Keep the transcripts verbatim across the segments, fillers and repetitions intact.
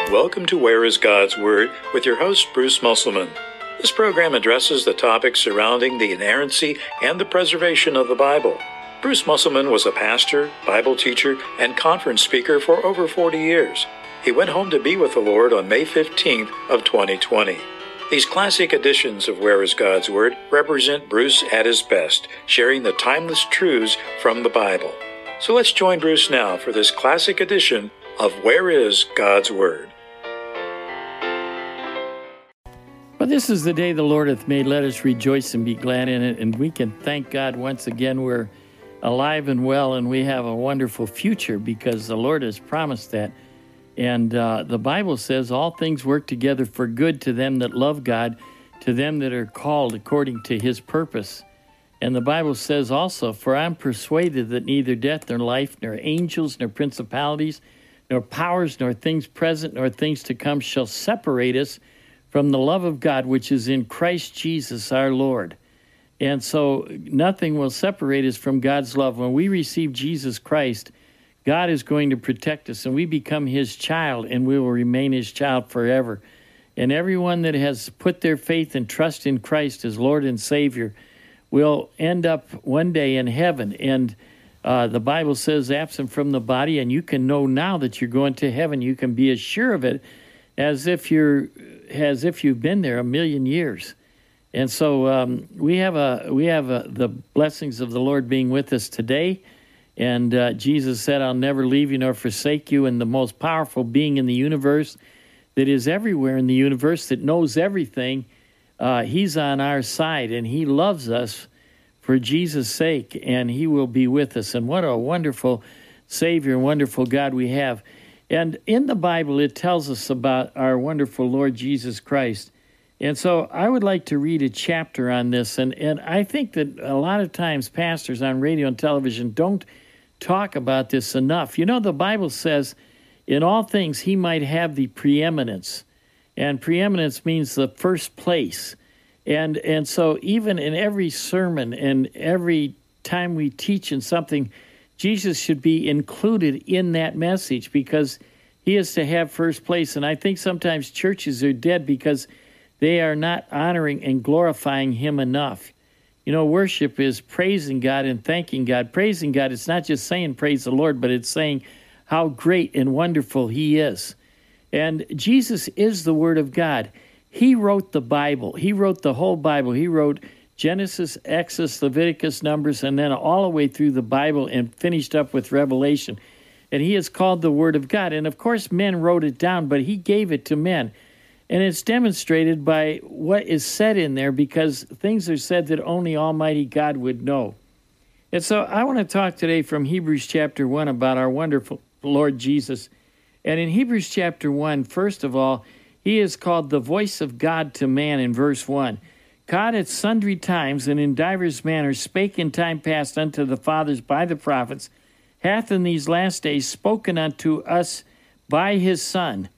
Welcome to Where is God's Word with your host, Bruce Musselman. This program addresses the topics surrounding the inerrancy and the preservation of the Bible. Bruce Musselman was a pastor, Bible teacher, and conference speaker for over forty years. He went home to be with the Lord on May fifteenth of twenty twenty. These classic editions of Where is God's Word represent Bruce at his best, sharing the timeless truths from the Bible. So let's join Bruce now for this classic edition of Where is God's Word. Well, this is the day the Lord hath made. Let us rejoice and be glad in it. And we can thank God once again we're alive and well, and we have a wonderful future because the Lord has promised that. And uh, the Bible says all things work together for good to them that love God, to them that are called according to his purpose. And the Bible says also, for I am persuaded that neither death nor life, nor angels, nor principalities, nor powers, nor things present, nor things to come shall separate us from the love of God, which is in Christ Jesus our Lord. And so nothing will separate us from God's love. When we receive Jesus Christ, God is going to protect us, and we become his child, and we will remain his child forever. And everyone that has put their faith and trust in Christ as Lord and Savior will end up one day in heaven. And uh, the Bible says, absent from the body, and you can know now that you're going to heaven. You can be as sure of it as if you're as if you've been there a million years. And so um, we have a we have a, the blessings of the Lord being with us today. And uh, Jesus said, I'll never leave you nor forsake you. And the most powerful being in the universe, that is everywhere in the universe, that knows everything, uh, he's on our side, and he loves us for Jesus' sake, and he will be with us. And what a wonderful Savior and wonderful God we have. And in the Bible, it tells us about our wonderful Lord Jesus Christ. And so I would like to read a chapter on this. And, and I think that a lot of times pastors on radio and television don't talk about this enough. You know, the Bible says, in all things he might have the preeminence. And preeminence means the first place. And, and so even in every sermon and every time we teach in something, Jesus should be included in that message because he is to have first place. And I think sometimes churches are dead because they are not honoring and glorifying him enough. You know, worship is praising God and thanking God. Praising God, it's not just saying praise the Lord, but it's saying how great and wonderful he is. And Jesus is the Word of God. He wrote the Bible. He wrote the whole Bible. He wrote Genesis, Exodus, Leviticus, Numbers, and then all the way through the Bible and finished up with Revelation. And he is called the Word of God. And of course, men wrote it down, but he gave it to men. And it's demonstrated by what is said in there because things are said that only Almighty God would know. And so I want to talk today from Hebrews chapter one about our wonderful Lord Jesus. And in Hebrews chapter one, first of all, he is called the voice of God to man in verse one. God at sundry times and in divers manners spake in time past unto the fathers by the prophets, hath in these last days spoken unto us by his Son.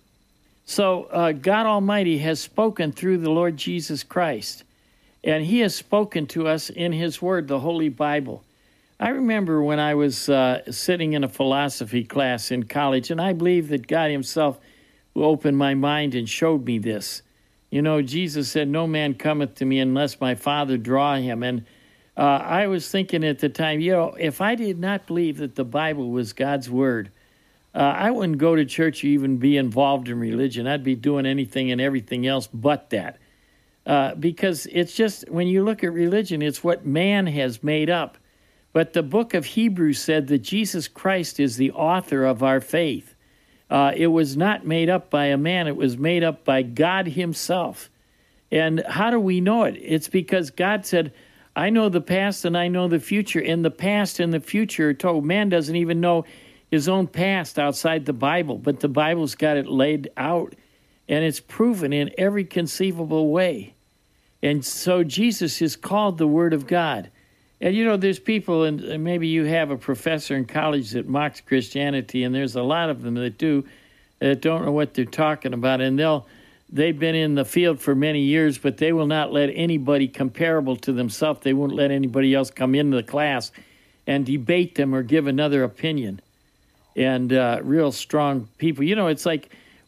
So uh, God Almighty has spoken through the Lord Jesus Christ, and he has spoken to us in his word, the Holy Bible. I remember when I was uh, sitting in a philosophy class in college, and I believe that God himself opened my mind and showed me this. You know, Jesus said, no man cometh to me unless my Father draw him. And uh, I was thinking at the time, you know, if I did not believe that the Bible was God's word, uh, I wouldn't go to church or even be involved in religion. I'd be doing anything and everything else but that. Uh, because it's just, when you look at religion, it's what man has made up. But the book of Hebrews said that Jesus Christ is the author of our faith. Uh, it was not made up by a man. It was made up by God himself. And how do we know it? It's because God said, I know the past and I know the future. And the past and the future are told. Man doesn't even know his own past outside the Bible. But the Bible's got it laid out. And it's proven in every conceivable way. And so Jesus is called the Word of God. And, you know, there's people, and maybe you have a professor in college that mocks Christianity, and there's a lot of them that do, that don't know what they're talking about. And they'll, they've been in the field for many years, but they will not let anybody comparable to themselves. They won't let anybody else come into the class and debate them or give another opinion. And uh, real strong people. You know, it's like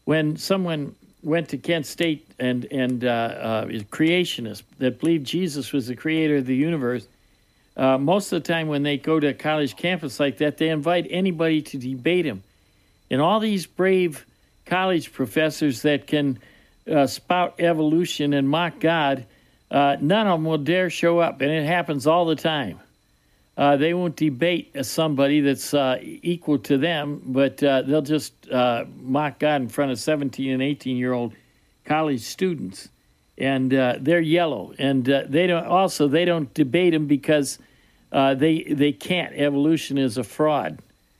when someone went to Kent State and and uh, uh, creationists that believed Jesus was the creator of the universe, uh, most of the time when they go to a college campus like that, they invite anybody to debate him. And all these brave college professors that can uh, spout evolution and mock God, uh, none of them will dare show up, and it happens all the time. Uh, they won't debate somebody that's uh, equal to them, but uh, they'll just uh, mock God in front of seventeen and eighteen-year-old college students, and uh, they're yellow. And uh, they don't. Also, they don't debate him because uh, they they can't. Evolution is a fraud.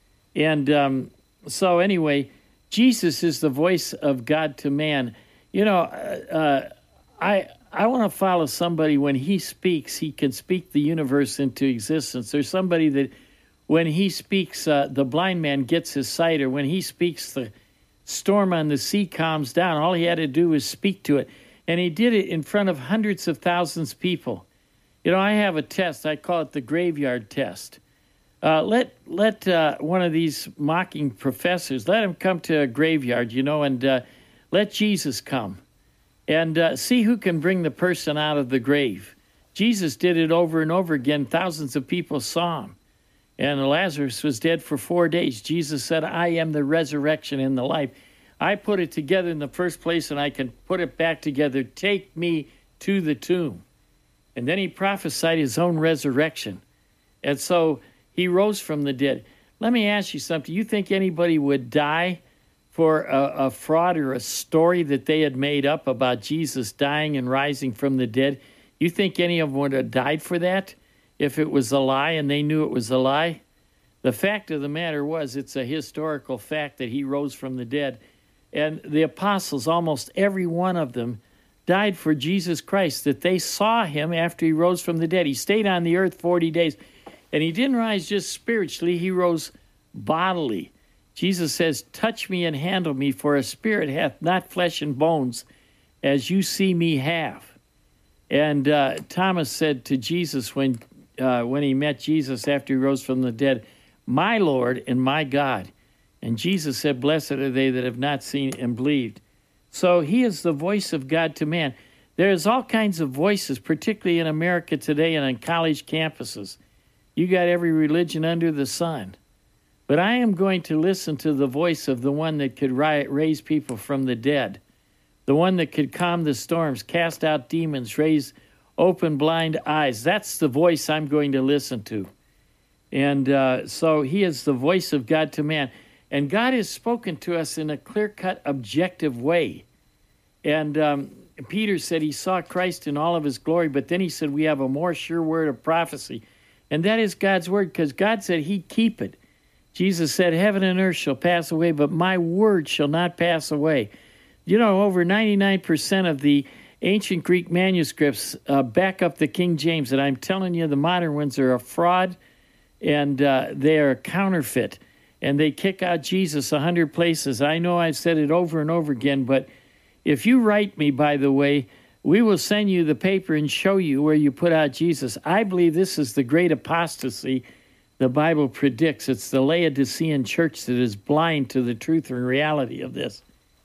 And um, so, anyway, Jesus is the voice of God to man. You know, uh, uh, I. I want to follow somebody when he speaks, he can speak the universe into existence. There's somebody that when he speaks, uh, the blind man gets his sight, or when he speaks, the storm on the sea calms down. All he had to do was speak to it. And he did it in front of hundreds of thousands of people. You know, I have a test. I call it the graveyard test. Uh, let let uh, one of these mocking professors, let him come to a graveyard, you know, and uh, let Jesus come. And uh, see who can bring the person out of the grave. Jesus did it over and over again. Thousands of people saw him. And Lazarus was dead for four days. Jesus said, I am the resurrection and the life. I put it together in the first place, and I can put it back together. Take me to the tomb. And then he prophesied his own resurrection. And so he rose from the dead. Let me ask you something. You think anybody would die for a, a fraud or a story that they had made up about Jesus dying and rising from the dead? You think any of them would have died for that if it was a lie and they knew it was a lie? The fact of the matter was, it's a historical fact that he rose from the dead. And the apostles, almost every one of them, died for Jesus Christ, that they saw him after he rose from the dead. He stayed on the earth forty days, and he didn't rise just spiritually, he rose bodily. Jesus says, touch me and handle me, for a spirit hath not flesh and bones, as you see me have. And uh, Thomas said to Jesus when uh, when he met Jesus after he rose from the dead, my Lord and my God. And Jesus said, blessed are they that have not seen and believed. So he is the voice of God to man. There's all kinds of voices, particularly in America today and on college campuses. You got every religion under the sun. But I am going to listen to the voice of the one that could raise people from the dead, the one that could calm the storms, cast out demons, raise open blind eyes. That's the voice I'm going to listen to. And uh, so he is the voice of God to man. And God has spoken to us in a clear-cut, objective way. And um, Peter said he saw Christ in all of his glory, but then he said we have a more sure word of prophecy. And that is God's word, because God said he'd keep it. Jesus said, heaven and earth shall pass away, but my word shall not pass away. You know, over ninety-nine percent of the ancient Greek manuscripts uh, back up the King James, and I'm telling you, the modern ones are a fraud, and uh, they are a counterfeit, and they kick out Jesus a hundred places. I know I've said it over and over again, but if you write me, by the way, we will send you the paper and show you where you put out Jesus. I believe this is the great apostasy the Bible predicts. It's the Laodicean church that is blind to the truth and reality of this.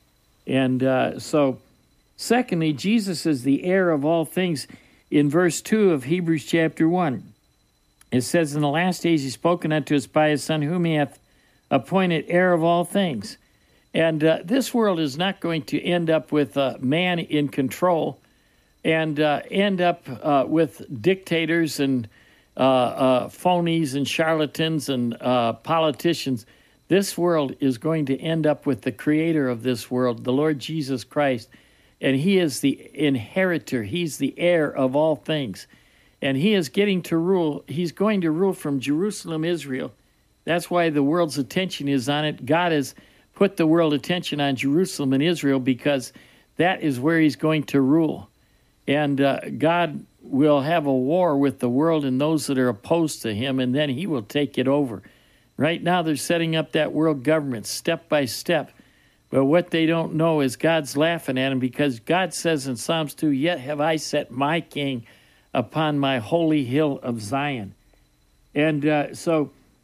And uh, so, secondly, Jesus is the heir of all things. In verse two of Hebrews chapter one, it says, in the last days he's spoken unto us by his Son, whom he hath appointed heir of all things. And uh, this world is not going to end up with uh, man in control and uh, end up uh, with dictators and Uh, uh, phonies and charlatans and uh, politicians. This world is going to end up with the creator of this world, the Lord Jesus Christ. And he is the inheritor. He's the heir of all things. And he is getting to rule. He's going to rule from Jerusalem, Israel. That's why the world's attention is on it. God has put the world attention on Jerusalem and Israel because that is where he's going to rule. And uh, God will have a war with the world and those that are opposed to him, and then he will take it over. Right now they're setting up that world government step by step. But what they don't know is God's laughing at them, because God says in Psalms two, yet have I set my king upon my holy hill of Zion. And uh, so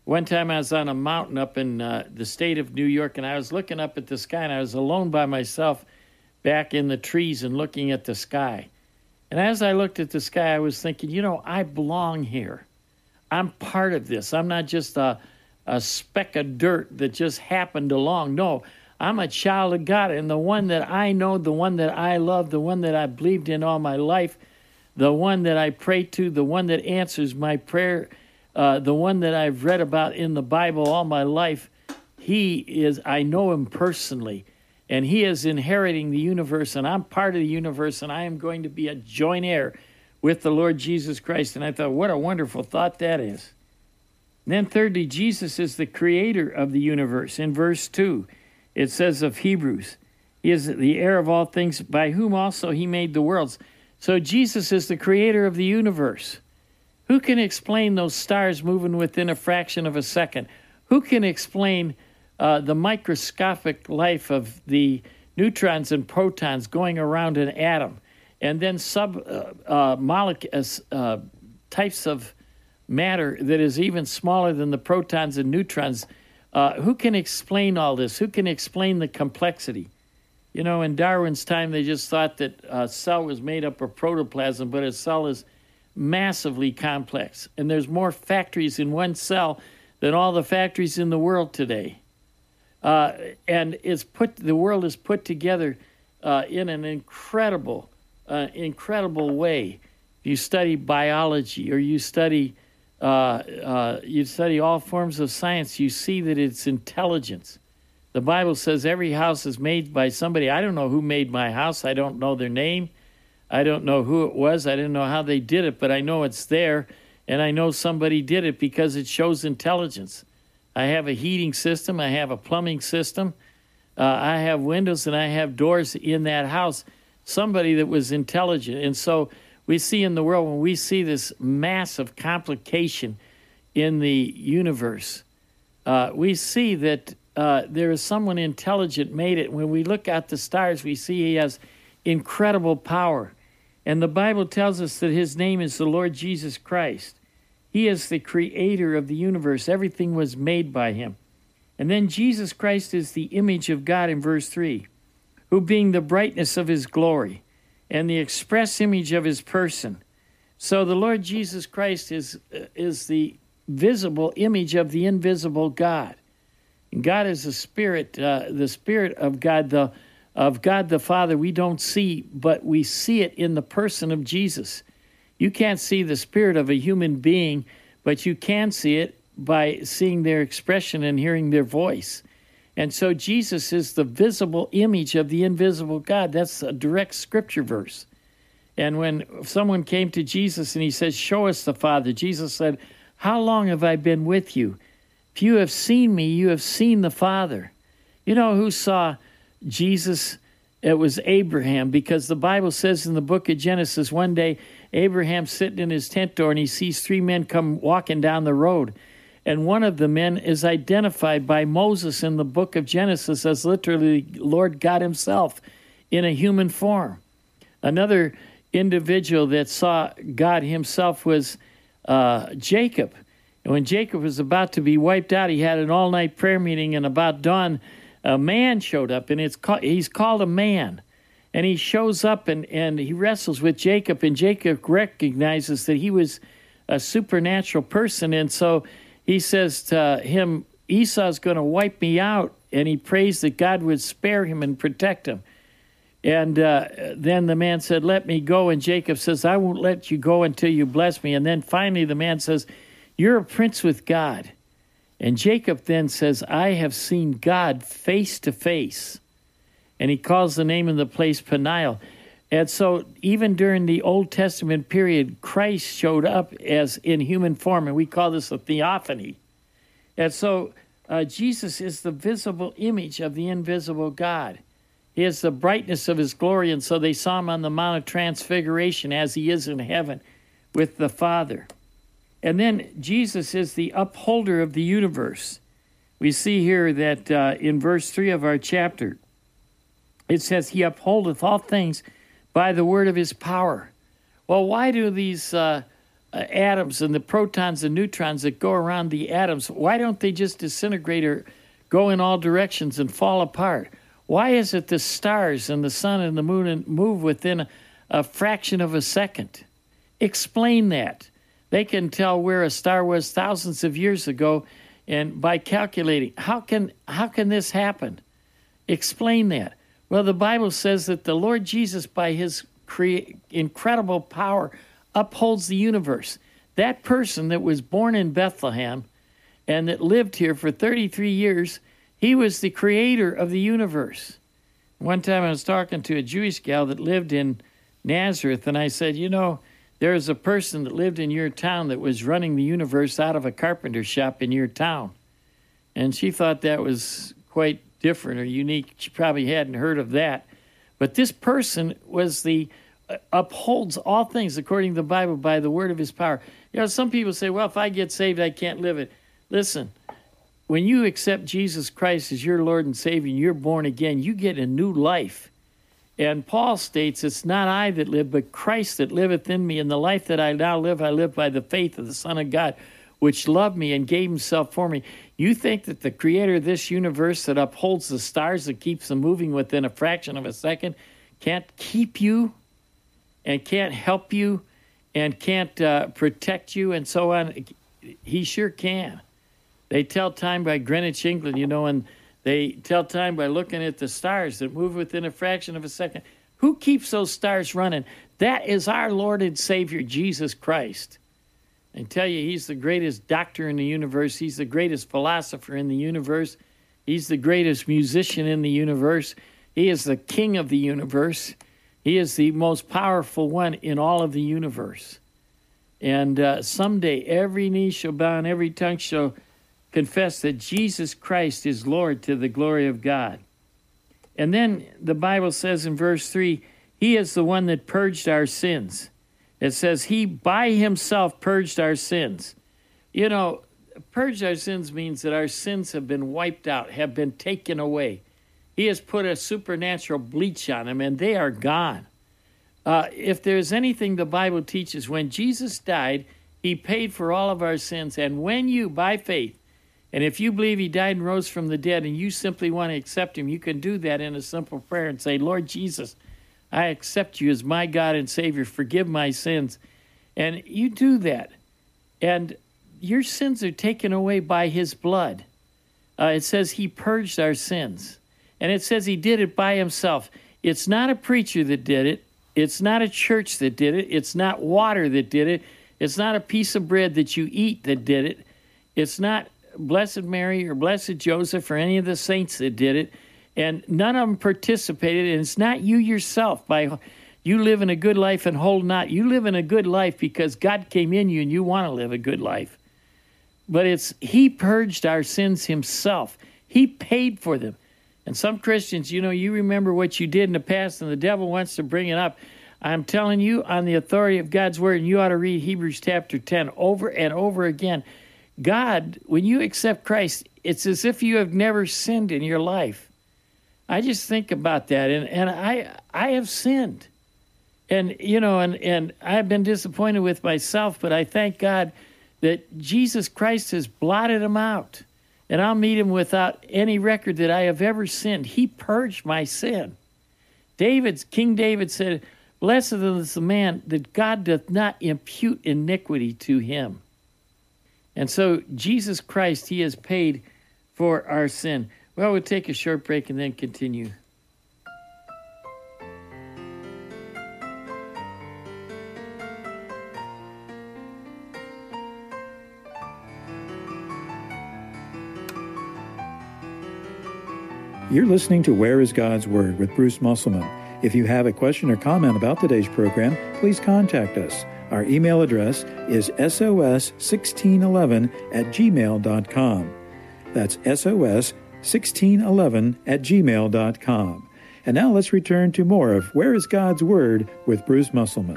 One time I was on a mountain up in uh, the state of New York, and I was looking up at the sky, and I was alone by myself back in the trees and looking at the sky. And as I looked at the sky, I was thinking, you know, I belong here. I'm part of this. I'm not just a, a speck of dirt that just happened along. No, I'm a child of God, and the one that I know, the one that I love, the one that I believed in all my life, the one that I pray to, the one that answers my prayer, uh, the one that I've read about in the Bible all my life, he is, I know him personally, and he is inheriting the universe, and I'm part of the universe, and I am going to be a joint heir with the Lord Jesus Christ. And I thought, what a wonderful thought that is. And then thirdly, Jesus is the creator of the universe. In verse two, it says of Hebrews, he is the heir of all things, by whom also he made the worlds. So Jesus is the creator of the universe. Who can explain those stars moving within a fraction of a second? Who can explain uh, the microscopic life of the neutrons and protons going around an atom, and then sub uh, uh, molecules, uh, types of matter that is even smaller than the protons and neutrons? Uh, who can explain all this? Who can explain the complexity? You know, in Darwin's time, they just thought that a cell was made up of protoplasm, but a cell is massively complex. And there's more factories in one cell than all the factories in the world today. Uh, and it's put the world is put together uh, in an incredible, uh, incredible way. You study biology, or you study uh, uh, you study all forms of science, you see that it's intelligence. The Bible says every house is made by somebody. I don't know who made my house. I don't know their name. I don't know who it was. I didn't know how they did it, but I know it's there, and I know somebody did it because it shows intelligence. I have a heating system. I have a plumbing system. Uh, I have windows, and I have doors in that house. Somebody that was intelligent. And so we see in the world, when we see this massive complication in the universe, uh, we see that uh, there is someone intelligent made it. When we look at the stars, we see he has incredible power. And the Bible tells us that his name is the Lord Jesus Christ. He is the creator of the universe. Everything was made by him. And then Jesus Christ is the image of God in verse three, who being the brightness of his glory and the express image of his person. So the Lord Jesus Christ is, is the visible image of the invisible God. And God is the Spirit, uh, the Spirit of God, the of God the Father we don't see, but we see it in the person of Jesus. You can't see the spirit of a human being, but you can see it by seeing their expression and hearing their voice. And so Jesus is the visible image of the invisible God. That's a direct scripture verse. And when someone came to Jesus and he says, show us the Father, Jesus said, how long have I been with you? If you have seen me, you have seen the Father. You know who saw Jesus? It was Abraham, because the Bible says in the book of Genesis, one day Abraham's sitting in his tent door and he sees three men come walking down the road. And one of the men is identified by Moses in the book of Genesis as literally Lord God himself in a human form. Another individual that saw God himself was uh, Jacob. And when Jacob was about to be wiped out, he had an all-night prayer meeting, and about dawn, a man showed up, and it's called, he's called a man. And he shows up, and, and he wrestles with Jacob, and Jacob recognizes that he was a supernatural person. And so he says to him, Esau's going to wipe me out. And he prays that God would spare him and protect him. And uh, then the man said, let me go. And Jacob says, I won't let you go until you bless me. And then finally the man says, you're a prince with God. And Jacob then says, I have seen God face to face. And he calls the name of the place Peniel. And so even during the Old Testament period, Christ showed up as in human form, and we call this a theophany. And so uh, Jesus is the visible image of the invisible God. He is the brightness of his glory, and so they saw him on the Mount of Transfiguration as he is in heaven with the Father. And then Jesus is the upholder of the universe. We see here that uh, in verse three of our chapter, it says, he upholdeth all things by the word of his power. Well, why do these uh, uh, atoms and the protons and neutrons that go around the atoms, why don't they just disintegrate or go in all directions and fall apart? Why is it the stars and the sun and the moon move within a, a fraction of a second? Explain that. They can tell where a star was thousands of years ago, and by calculating, how can how can this happen? Explain that. Well, the Bible says that the Lord Jesus, by his crea- incredible power, upholds the universe. That person that was born in Bethlehem and that lived here for thirty-three years, he was the creator of the universe. One time I was talking to a Jewish gal that lived in Nazareth, and I said, you know, there's a person that lived in your town that was running the universe out of a carpenter shop in your town. And she thought that was quite different or unique. She probably hadn't heard of that. But this person was the, uh, upholds all things according to the Bible by the word of his power. You know, some people say, well, if I get saved, I can't live it. Listen, when you accept Jesus Christ as your Lord and Savior and you're born again, you get a new life. And Paul states, it's not I that live, but Christ that liveth in me. And the life that I now live, I live by the faith of the Son of God, which loved me and gave himself for me. You think that the creator of this universe that upholds the stars, that keeps them moving within a fraction of a second, can't keep you and can't help you and can't uh, protect you and so on? He sure can. They tell time by Greenwich, England, you know, and they tell time by looking at the stars that move within a fraction of a second. Who keeps those stars running? That is our Lord and Savior, Jesus Christ. I tell you, he's the greatest doctor in the universe. He's the greatest philosopher in the universe. He's the greatest musician in the universe. He is the king of the universe. He is the most powerful one in all of the universe. And uh, someday every knee shall bow and every tongue shall confess that Jesus Christ is Lord to the glory of God. And then the Bible says in verse three, he is the one that purged our sins. It says he by himself purged our sins. You know, purged our sins means that our sins have been wiped out, have been taken away. He has put a supernatural bleach on them, and they are gone. Uh, if there's anything the Bible teaches, when Jesus died, he paid for all of our sins. And when you, by faith, and if you believe he died and rose from the dead and you simply want to accept him, you can do that in a simple prayer and say, Lord Jesus, I accept you as my God and Savior. Forgive my sins. And you do that. And your sins are taken away by his blood. Uh, it says he purged our sins. And it says he did it by himself. It's not a preacher that did it. It's not a church that did it. It's not water that did it. It's not a piece of bread that you eat that did it. It's not Blessed Mary or Blessed Joseph or any of the saints that did it. And none of them participated. And it's not you yourself by you living a good life and holding out. You live in a good life because God came in you and you want to live a good life. But it's he purged our sins himself. He paid for them. And some Christians, you know, you remember what you did in the past and the devil wants to bring it up. I'm telling you on the authority of God's word, and you ought to read Hebrews chapter ten over and over again. God, when you accept Christ, it's as if you have never sinned in your life. I just think about that, and, and I I have sinned. And, you know, and, and I've been disappointed with myself, but I thank God that Jesus Christ has blotted them out. And I'll meet him without any record that I have ever sinned. He purged my sin. David's King David said, blessed is the man that God doth not impute iniquity to him. And so Jesus Christ, he has paid for our sin. Well, we'll take a short break and then continue. You're listening to Where is God's Word with Bruce Musselman. If you have a question or comment about today's program, please contact us. Our email address is S O S sixteen eleven at gmail dot com. That's S O S sixteen eleven at gmail dot com. And now let's return to more of Where is God's Word with Bruce Musselman.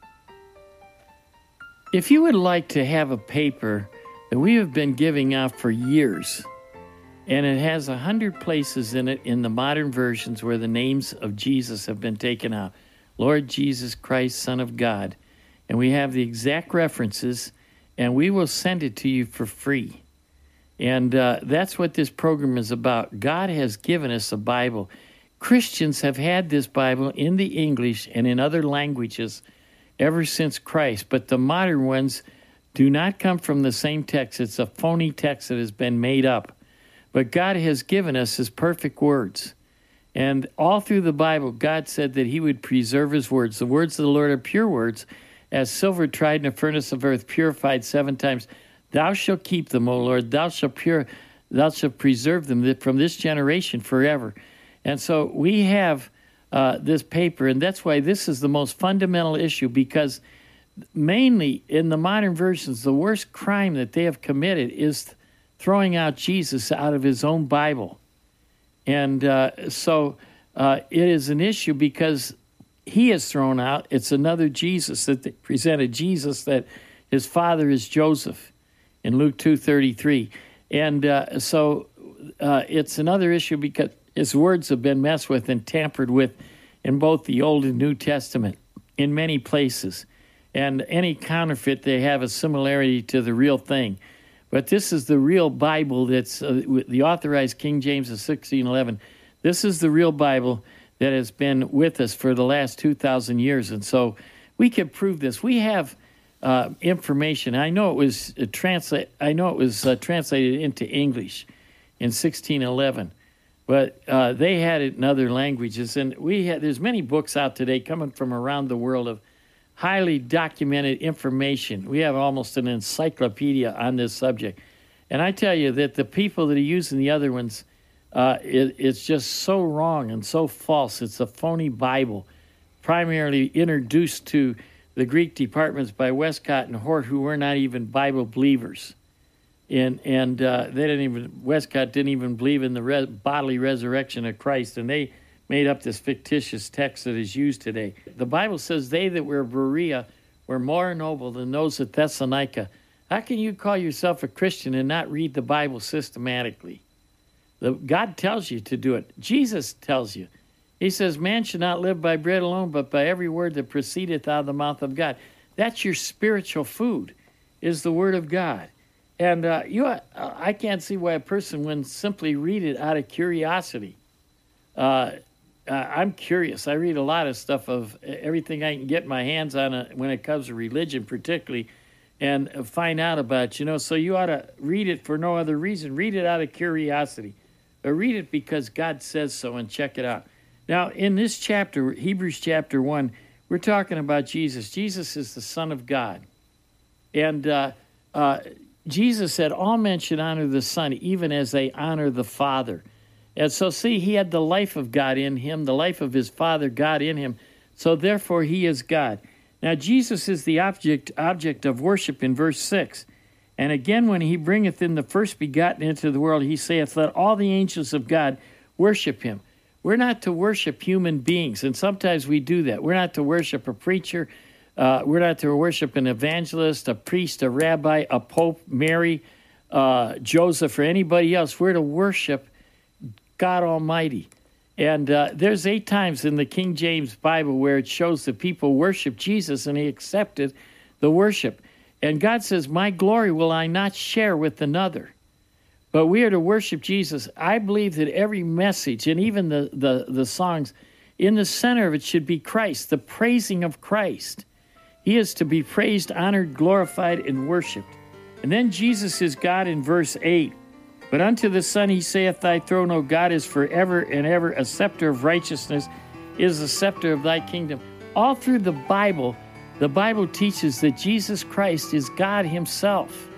If you would like to have a paper that we have been giving out for years, and it has a hundred places in it in the modern versions where the names of Jesus have been taken out, Lord Jesus Christ, Son of God, and we have the exact references, and we will send it to you for free. And uh, that's what this program is about. God has given us a Bible. Christians have had this Bible in the English and in other languages ever since Christ, but the modern ones do not come from the same text. It's a phony text that has been made up. But God has given us his perfect words. And all through the Bible, God said that he would preserve his words. The words of the Lord are pure words, as silver tried in a furnace of earth, purified seven times. Thou shalt keep them, O Lord. Thou shalt pure, thou shalt preserve them from this generation forever. And so we have uh, this paper, and that's why this is the most fundamental issue, because mainly in the modern versions, the worst crime that they have committed is throwing out Jesus out of his own Bible. And uh, so uh, it is an issue because he is thrown out. It's another Jesus that they presented, Jesus that his father is Joseph in Luke two thirty-three. And uh, so uh, it's another issue because his words have been messed with and tampered with in both the Old and New Testament in many places. And any counterfeit, they have a similarity to the real thing. But this is the real Bible that's uh, the authorized King James of sixteen eleven. This is the real Bible that has been with us for the last two thousand years. And so we can prove this. We have uh, information. I know it was uh, translate. I know it was uh, translated into English in sixteen eleven, but uh, they had it in other languages. And we had, there's many books out today coming from around the world of highly documented information. We have almost an encyclopedia on this subject. And I tell you that the people that are using the other ones, uh, it, it's just so wrong and so false. It's a phony Bible, primarily introduced to the Greek departments by Westcott and Hort, who were not even Bible believers. And and uh, they didn't even, Westcott didn't even believe in the re- bodily resurrection of Christ, and they made up this fictitious text that is used today. The Bible says they that were Berea were more noble than those at Thessalonica. How can you call yourself a Christian and not read the Bible systematically? The, God tells you to do it. Jesus tells you. He says, man should not live by bread alone, but by every word that proceedeth out of the mouth of God. That's your spiritual food, is the word of God. And uh, you, uh, I can't see why a person wouldn't simply read it out of curiosity. Uh, Uh, I'm curious. I read a lot of stuff of everything I can get my hands on uh, when it comes to religion particularly, and find out about, you know, so you ought to read it for no other reason. Read it out of curiosity. Or read it because God says so, and check it out. Now, in this chapter, Hebrews chapter one, we're talking about Jesus. Jesus is the Son of God. And uh, uh, Jesus said, all men should honor the Son, even as they honor the Father. And so, see, he had the life of God in him, the life of his Father, God in him. So, therefore, he is God. Now, Jesus is the object object of worship in verse six. And again, when he bringeth in the first begotten into the world, he saith, let all the angels of God worship him. We're not to worship human beings, and sometimes we do that. We're not to worship a preacher. Uh, we're not to worship an evangelist, a priest, a rabbi, a pope, Mary, uh, Joseph, or anybody else. We're to worship God Almighty. And uh, there's eight times in the King James Bible where it shows that people worship Jesus, and he accepted the worship. And God says, my glory will I not share with another. But we are to worship Jesus. I believe that every message, and even the, the, the songs, in the center of it should be Christ, the praising of Christ. He is to be praised, honored, glorified, and worshiped. And then Jesus is God in verse eight. But unto the Son he saith, thy throne, O God, is forever and ever. A scepter of righteousness is the scepter of thy kingdom. All through the Bible, the Bible teaches that Jesus Christ is God himself.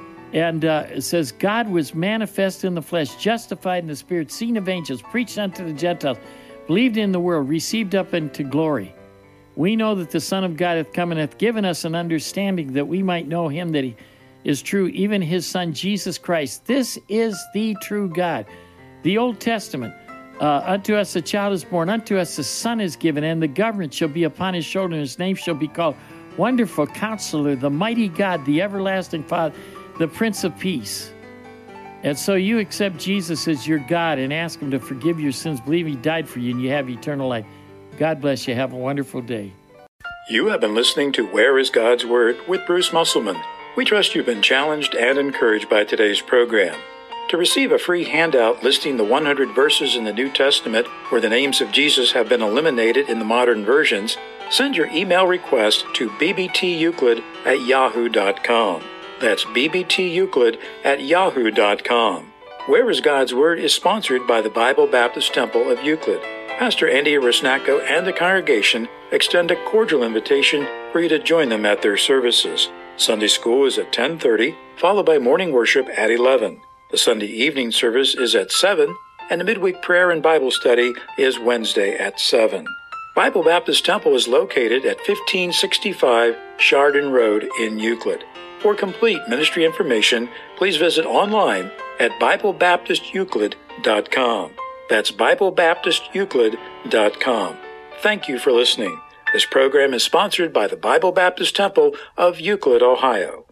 And uh, it says, God was manifest in the flesh, justified in the spirit, seen of angels, preached unto the Gentiles, believed in the world, received up into glory. We know that the Son of God hath come and hath given us an understanding that we might know him, that he is true, even his Son, Jesus Christ. This is the true God. The Old Testament, uh, unto us a child is born, unto us a son is given, and the government shall be upon his shoulder, and his name shall be called Wonderful Counselor, the Mighty God, the Everlasting Father, the Prince of Peace. And so you accept Jesus as your God and ask him to forgive your sins, believe he died for you, and you have eternal life. God bless you. Have a wonderful day. You have been listening to Where is God's Word with Bruce Musselman. We trust you've been challenged and encouraged by today's program. To receive a free handout listing the one hundred verses in the New Testament where the names of Jesus have been eliminated in the modern versions, send your email request to b b t euclid at yahoo dot com. That's b b t euclid at yahoo dot com. Where is God's Word is sponsored by the Bible Baptist Temple of Euclid. Pastor Andy Rusnacko and the congregation extend a cordial invitation for you to join them at their services. Sunday school is at ten thirty, followed by morning worship at eleven. The Sunday evening service is at seven, and the midweek prayer and Bible study is Wednesday at seven. Bible Baptist Temple is located at fifteen sixty-five Chardon Road in Euclid. For complete ministry information, please visit online at bible baptist euclid dot com. That's bible baptist euclid dot com. Thank you for listening. This program is sponsored by the Bible Baptist Temple of Euclid, Ohio.